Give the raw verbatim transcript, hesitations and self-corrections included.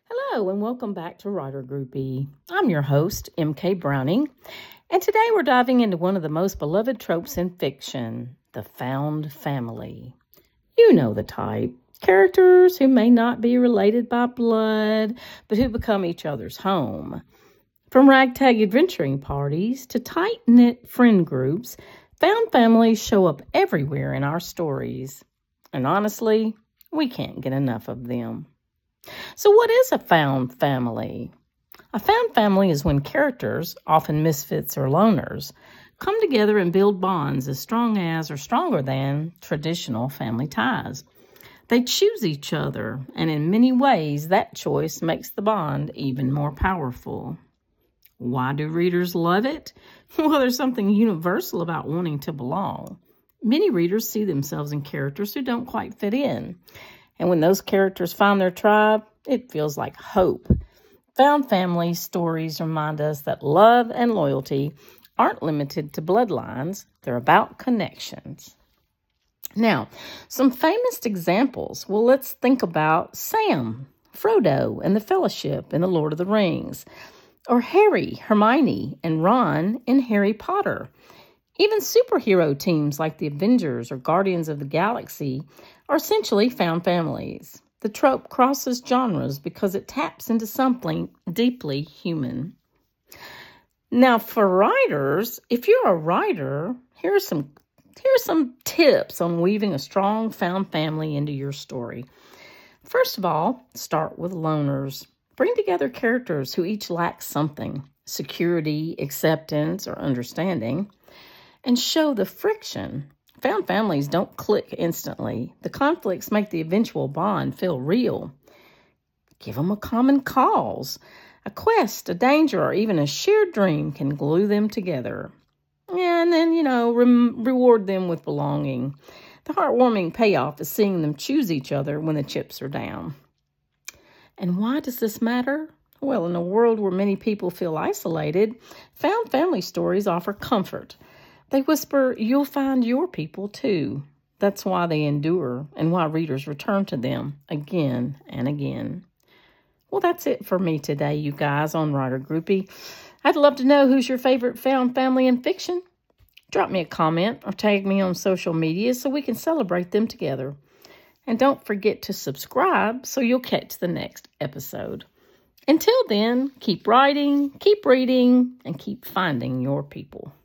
Hello and welcome back to Writer Groupie. I'm your host, M K Browning, and today we're diving into one of the most beloved tropes in fiction, the found family. You know the type. Characters who may not be related by blood, but who become each other's home. From ragtag adventuring parties to tight-knit friend groups, found families show up everywhere in our stories. And honestly, we can't get enough of them. So what is a found family? A found family is when characters, often misfits or loners, come together and build bonds as strong as or stronger than traditional family ties. They choose each other, and in many ways, that choice makes the bond even more powerful. Why do readers love it? Well, there's something universal about wanting to belong. Many readers see themselves in characters who don't quite fit in. And when those characters find their tribe, it feels like hope. Found family stories remind us that love and loyalty aren't limited to bloodlines. They're about connections. Now, some famous examples. Well, let's think about Sam, Frodo, and the Fellowship in The Lord of the Rings. Or Harry, Hermione, and Ron in Harry Potter. Even superhero teams like the Avengers or Guardians of the Galaxy are essentially found families. The trope crosses genres because it taps into something deeply human. Now, for writers, if you're a writer, here are some, here are some tips on weaving a strong found family into your story. First of all, start with loners. Bring together characters who each lack something, security, acceptance, or understanding, and show the friction. Found families don't click instantly. The conflicts make the eventual bond feel real. Give them a common cause. A quest, a danger, or even a shared dream can glue them together. And then, you know, re- reward them with belonging. The heartwarming payoff is seeing them choose each other when the chips are down. And why does this matter? Well, in a world where many people feel isolated, found family stories offer comfort. They whisper, you'll find your people too. That's why they endure and why readers return to them again and again. Well, that's it for me today, you guys, on Writer Groupie. I'd love to know who's your favorite found family in fiction. Drop me a comment or tag me on social media so we can celebrate them together. And don't forget to subscribe so you'll catch the next episode. Until then, keep writing, keep reading, and keep finding your people.